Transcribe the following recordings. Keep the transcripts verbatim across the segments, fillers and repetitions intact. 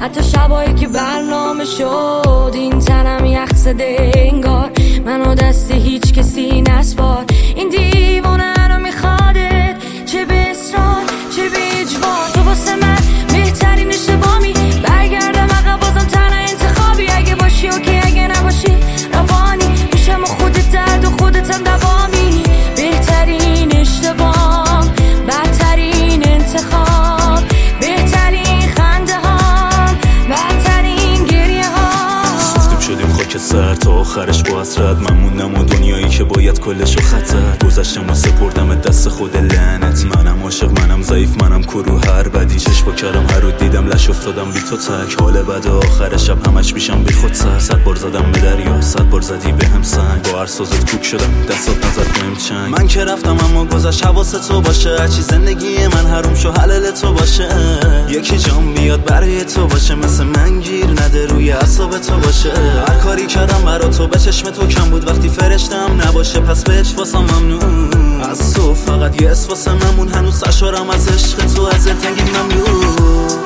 حتی شبایی که برنامه شد این تنم یخ زده انگار منو دست هیچ کسی نسپار. این دیوانه رو میخوادت چه به اصرار چه به اجبار. تو واسه من بهترین اشتباهی، برگردم عقب بازم تنها انتخابی. اگه باشی اوکی اگه نباشی روانی میشم و خودت درد و خودتم دوامی. بهترین اشتباه بدترین انتخاب، بهترین خنده ها بدترین گریه ها. سوختیم شدیم خاک سر تا آخرش با حسرت. من موندم و دنیایی که باید کلشو خطر. گذشتم و سپردم دست خود لعنت. منم عاشق منم ضعیف منم کرو هر بدی. چشم با کردم هر رو دیدم لش افتادم بی تو تک. حال بد آخر شب همش میشم بی خود سر. صد بار زدم به دریا صد بار زدی به هم سنگ. با هر سازت کوک شدم دستات نزد بهم چنگ. من که رفتم اما گذشت حواست تو باشه. هرچی زندگی من حروم شو حلال تو باشه. یکی جام بیاد برای تو باشه مثل من گیر نده روی اعصاب تو باشه. هر کاری کردم برا تو به چشم تو کم بود. وقتی فرشتم نباشه پس بهش واسم ممنون. از تو فقط یه اس واسه ممون. هنوز سشارم از عشق تو از دلتنگی ممنون.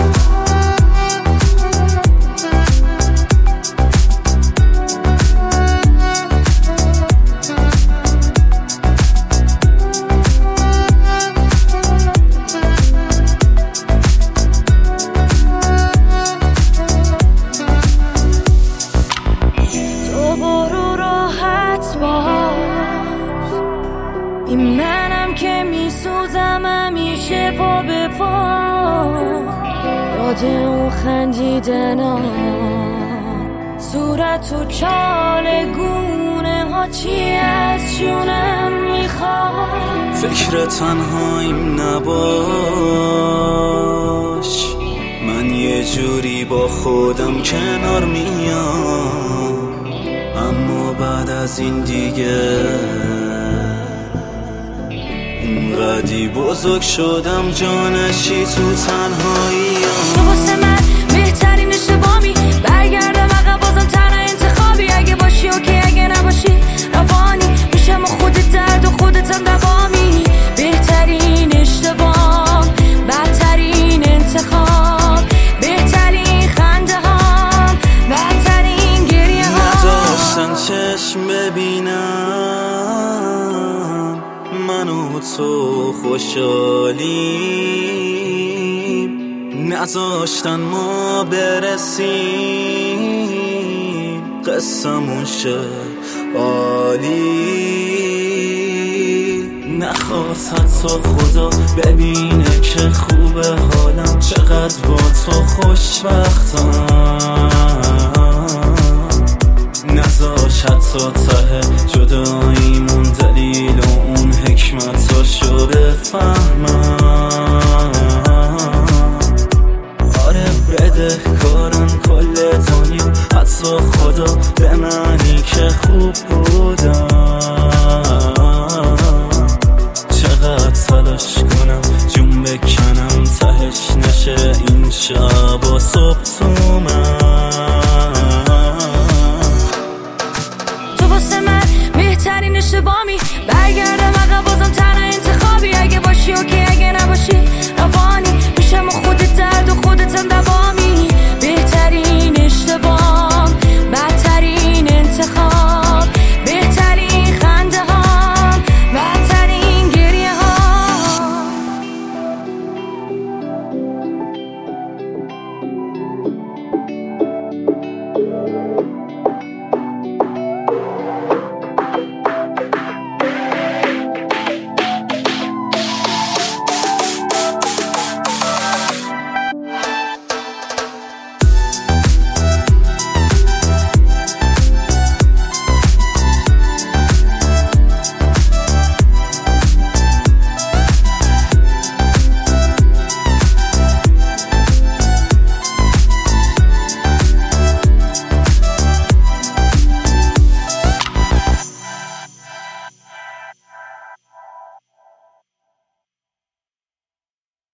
این منم که میسوزم همیشه پا به پا. یاد اون خندیدنا صورت و چالگونه ها چی از جونم میخواد. فکر تنهاییم نباش. من یه جوری با خودم کنار میام. اما بعد از این دیگه اونقدی بزرگ شدم جانشی تو تنهایی. تو واسه من بهترین اشتباهی، برگردم عقب بازم تنها انتخابی. اگه باشی اوکی اگه نباشی روانی میشم و خودت درد و خودتم دوامی. بهترین اشتباه بدترین انتخاب، بهترین خنده ها بدترین گریه ها. نداشتن چشم ببینم من و تو خوشحالیم. نذاشتن ما برسیم قصمون شه عالی. نخواست حتی خدا ببینه که خوبه حالم. چقدر با تو خوشبختم. نذاش حتی ته جداییمون دلیل و اون حکمتاشو بفهمم. آره بده کارن کل دنیا حتی خدا به معنی که خوب بودم. چقدر تلاش کنم جون بکنم تهش نشه این شب و صبح تو من. تو واسه من بهترین اشتباهی، برگردم عقب بازم تنها انتخابی. اگه باشی اوکی اگه نباشی روانی میشم و خودت درد و خودت